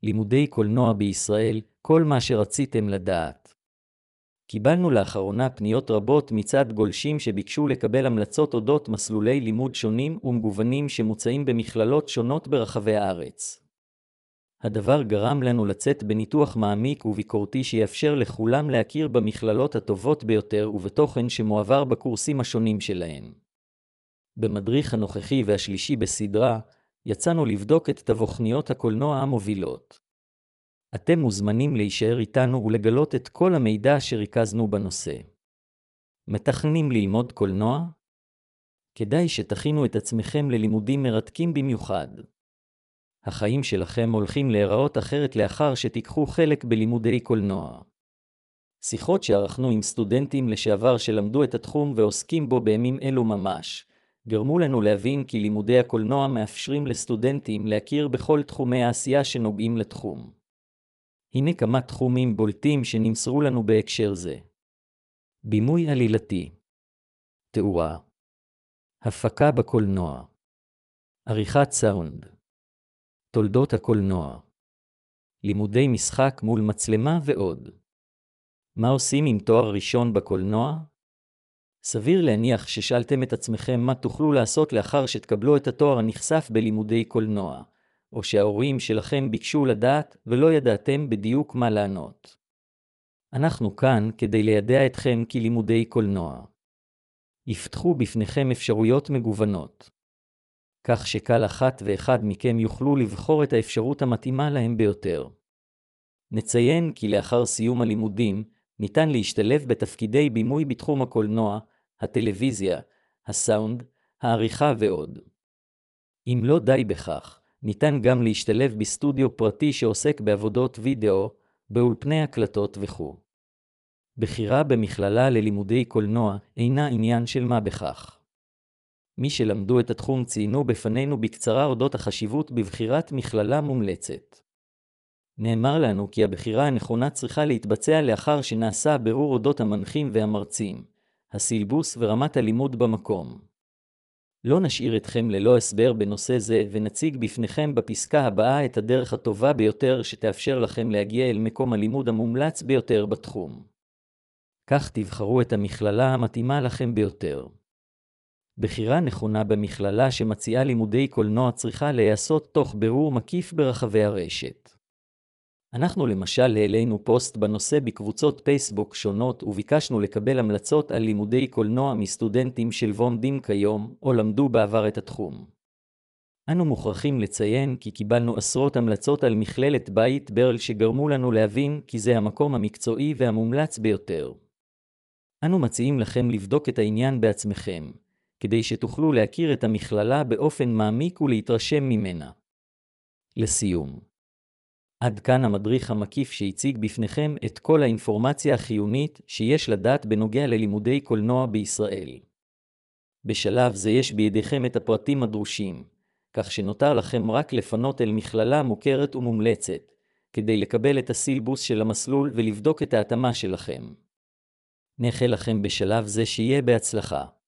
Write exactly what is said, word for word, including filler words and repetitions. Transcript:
לימודי קולנוע בישראל, כל מה שרציתם לדעת. קיבלנו לאחרונה פניות רבות מצד גולשים שביקשו לקבל המלצות אודות מסלולי לימוד שונים ומגוונים שמוצעים במכללות שונות ברחבי הארץ. הדבר גרם לנו לצאת בניתוח מעמיק וביקורתי שיאפשר לכולם להכיר במכללות הטובות ביותר ובתוכן שמועבר בקורסים השונים שלהם. במדריך הנוכחי והשלישי בסדרה, יצאנו לבדוק את תבוכניות הקולנוע המובילות. אתם מוזמנים להישאר איתנו ולגלות את כל המידע שריכזנו בנושא. מתכננים ללמוד קולנוע? כדאי שתכינו את עצמכם ללימודים מרתקים במיוחד. החיים שלכם הולכים להיראות אחרת לאחר שתיקחו חלק בלימודי קולנוע. שיחות שערכנו עם סטודנטים לשעבר שלמדו את התחום ועוסקים בו בימים אלו ממש, גרמו לנו להבין כי לימודי הקולנוע מאפשרים לסטודנטים להכיר בכל תחומי העשייה שנוגעים לתחום. הנה כמה תחומים בולטים שנמסרו לנו בהקשר זה. בימוי עלילתי, תאורה, הפקה בקולנוע, עריכת סאונד, תולדות הקולנוע, לימודי משחק מול מצלמה ועוד. מה עושים עם תואר ראשון בקולנוע? סביר להניח ששאלתם את עצמכם מה תוכלו לעשות לאחר שתקבלו את התואר הנחשף בלימודי קולנוע, או שההורים שלכם ביקשו לדעת ולא ידעתם בדיוק מה לענות. אנחנו כאן כדי לידע אתכם כי לימודי קולנוע יפתחו בפניכם אפשרויות מגוונות, כך שקל אחת ואחד מכם יוכלו לבחור את האפשרות המתאימה להם ביותר. נציין כי לאחר סיום הלימודים ניתן להשתלב בתפקידי בימוי בתחום הקולנוע, הטלוויזיה, הסאונד, העריכה ועוד. אם לא די בכך, ניתן גם להשתלב בסטודיו פרטי שעוסק בעבודות וידאו, באולפני הקלטות וכו'. בחירה במכללה ללימודי קולנוע אינה עניין של מה בכך. מי שלמדו את התחום ציינו בפנינו בקצרה אודות החשיבות בבחירת מכללה מומלצת. נאמר לנו כי הבחירה הנכונה צריכה להתבצע לאחר שנעשה בירור אודות המנחים והמרצים, הסילבוס ורמת הלימוד במקום. לא נשאיר אתכם ללא הסבר בנושא זה ונציג בפניכם בפסקה הבאה את הדרך הטובה ביותר שתאפשר לכם להגיע אל מקום הלימוד המומלץ ביותר בתחום. כך תבחרו את המכללה המתאימה לכם ביותר. בחירה נכונה במכללה שמציעה לימודי קולנוע צריכה להיעשות תוך בירור מקיף ברחבי הרשת. אנחנו למשל העלינו פוסט בנושא בקבוצות פייסבוק שונות וביקשנו לקבל המלצות על לימודי קולנוע מסטודנטים שלומדים כיום או למדו בעבר את התחום. אנו מוכרחים לציין כי קיבלנו עשרות המלצות על מכללת בית ברל שגרמו לנו להבין כי זה המקום המקצועי והמומלץ ביותר. אנו מציעים לכם לבדוק את העניין בעצמכם, כדי שתוכלו להכיר את המכללה באופן מעמיק ולהתרשם ממנה. לסיום, עד כאן המדריך המקיף שהציג בפניכם את כל האינפורמציה החיונית שיש לדעת בנוגע ללימודי קולנוע בישראל. בשלב זה יש בידיכם את הפרטים הדרושים, כך שנותר לכם רק לפנות אל מכללה מוכרת ומומלצת, כדי לקבל את הסילבוס של המסלול ולבדוק את ההתאמה שלכם. נאחל לכם בשלב זה שיהיה בהצלחה.